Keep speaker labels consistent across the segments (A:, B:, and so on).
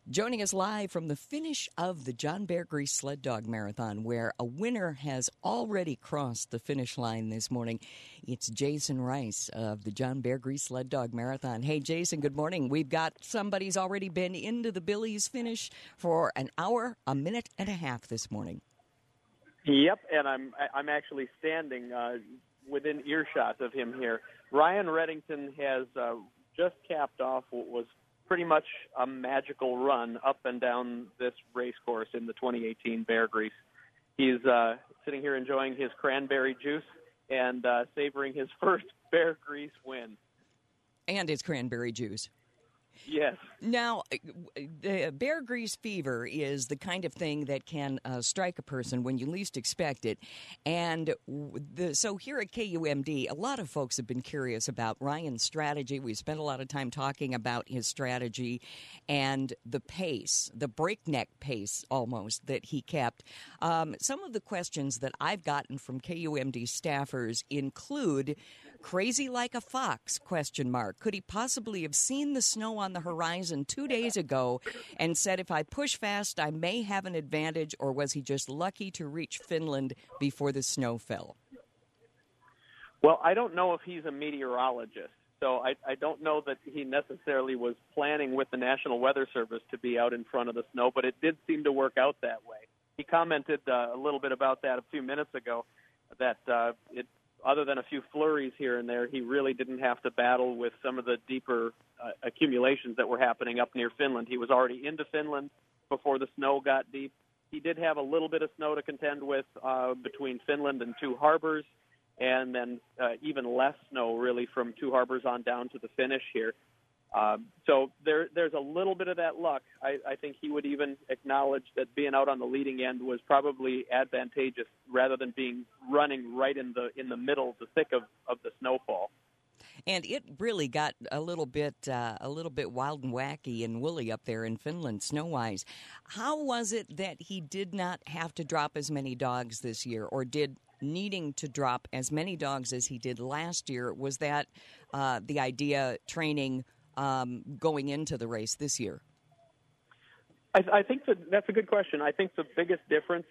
A: Joining us live from the finish of the John Bear Grease Sled Dog Marathon, where a winner has already crossed the finish line this morning, it's Jason Rice of the John Bear Grease Sled Dog Marathon. Hey, Jason, good morning. We've got somebody's already been into the Billy's finish for an hour, a minute and a half this morning.
B: Yep, and I'm actually standing within earshot of him here. Ryan Reddington has just capped off what was pretty much a magical run up and down this race course in the 2018 Bear Grease. He's sitting here enjoying his cranberry juice and savoring his first Bear Grease win.
A: And his cranberry juice.
B: Yes.
A: Now, the Bear Grease fever is the kind of thing that can strike a person when you least expect it. And so here at KUMD, a lot of folks have been curious about Ryan's strategy. We spent a lot of time talking about his strategy and the pace, the breakneck pace almost that he kept. Some of the questions that I've gotten from KUMD staffers include crazy like a fox, ? Could he possibly have seen the snow on the horizon 2 days ago and said, if I push fast, I may have an advantage, or was he just lucky to reach Finland before the snow fell?
B: Well, I don't know if he's a meteorologist, so I don't know that he necessarily was planning with the National Weather Service to be out in front of the snow, but it did seem to work out that way. He commented a little bit about that a few minutes ago, that other than a few flurries here and there, he really didn't have to battle with some of the deeper accumulations that were happening up near Finland. He was already into Finland before the snow got deep. He did have a little bit of snow to contend with between Finland and Two Harbors, and then even less snow really from Two Harbors on down to the finish here. So there's a little bit of that luck. I think he would even acknowledge that being out on the leading end was probably advantageous rather than being running right in the middle, the thick of the snowfall.
A: And it really got a little bit wild and wacky and woolly up there in Finland, snow-wise. How was it that he did not have to drop as many dogs this year, or did needing to drop as many dogs as he did last year? Was that the idea training going into the race this year?
B: I think that's a good question. I think the biggest difference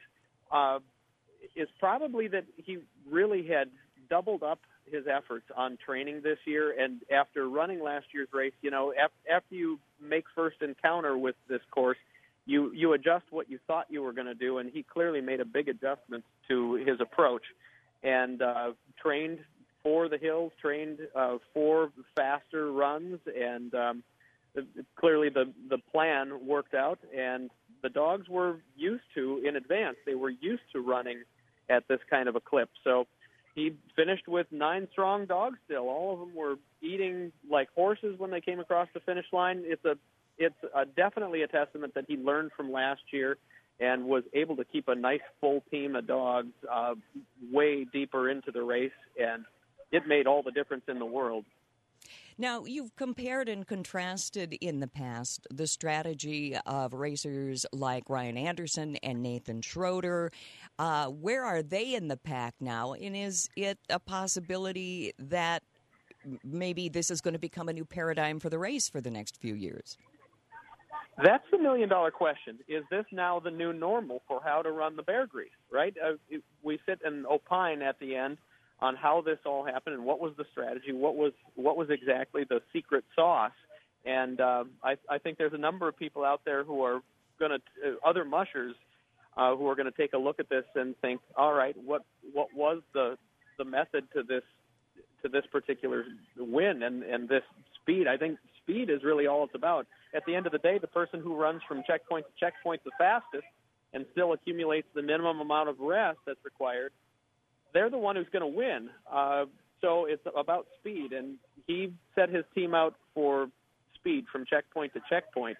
B: is probably that he really had doubled up his efforts on training this year, and after running last year's race, after you make first encounter with this course, you adjust what you thought you were going to do, and he clearly made a big adjustment to his approach and trained for the hills, trained for faster runs, and clearly the plan worked out, and the dogs were used to, in advance, they were used to running at this kind of a clip. So he finished with 9 strong dogs still. All of them were eating like horses when they came across the finish line. It's definitely a testament that he learned from last year and was able to keep a nice full team of dogs way deeper into the race, and it made all the difference in the world.
A: Now, you've compared and contrasted in the past the strategy of racers like Ryan Anderson and Nathan Schroeder. Where are they in the pack now? And is it a possibility that maybe this is going to become a new paradigm for the race for the next few years?
B: That's the million-dollar question. Is this now the new normal for how to run the Bear Grease, right? We sit and opine at the end on how this all happened and what was the strategy, what was exactly the secret sauce. And I think there's a number of people out there who are going to, other mushers, who are going to take a look at this and think, all right, what was the method to this particular win and this speed? I think speed is really all it's about. At the end of the day, the person who runs from checkpoint to checkpoint the fastest and still accumulates the minimum amount of rest that's required, they're the one who's going to win. So it's about speed, and he set his team out for speed from checkpoint to checkpoint.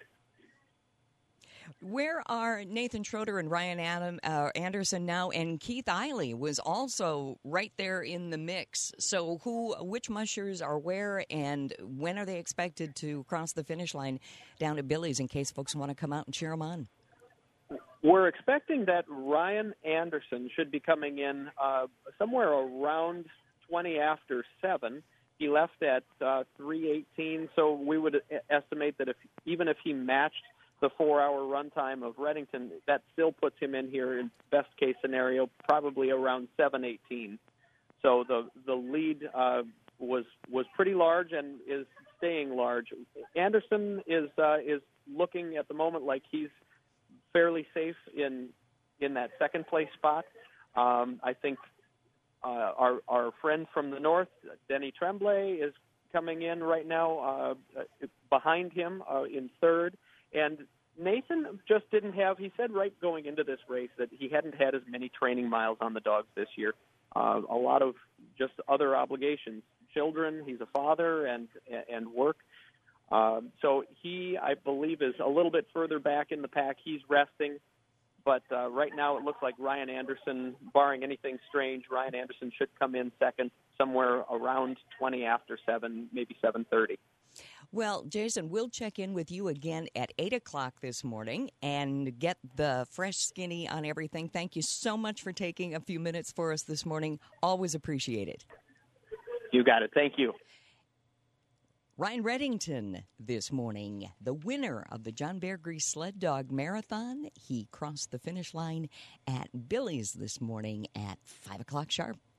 A: Where are Nathan Schroeder and Ryan Anderson now? And Keith Eiley was also right there in the mix. So which mushers are where, and when are they expected to cross the finish line down at Billy's in case folks want to come out and cheer them on?
B: We're expecting that Ryan Anderson should be coming in somewhere around 20 after 7. He left at 3:18, so we would estimate that even if he matched the 4-hour run time of Reddington, that still puts him in here in best case scenario, probably around 7:18. So the lead was pretty large and is staying large. Anderson is looking at the moment like he's fairly safe in that second place spot. I think our friend from the north, Denny Tremblay, is coming in right now behind him in third. And Nathan just didn't have, he said right going into this race that he hadn't had as many training miles on the dogs this year. A lot of just other obligations, children, he's a father, and work. So he, I believe, is a little bit further back in the pack. He's resting. But right now it looks like Ryan Anderson, barring anything strange, Ryan Anderson should come in second somewhere around 20 after 7, maybe 7:30.
A: Well, Jason, we'll check in with you again at 8 o'clock this morning and get the fresh skinny on everything. Thank you so much for taking a few minutes for us this morning. Always appreciate it.
B: You got it. Thank you.
A: Ryan Reddington this morning, the winner of the John Bear Grease Sled Dog Marathon. He crossed the finish line at Billy's this morning at 5 o'clock sharp.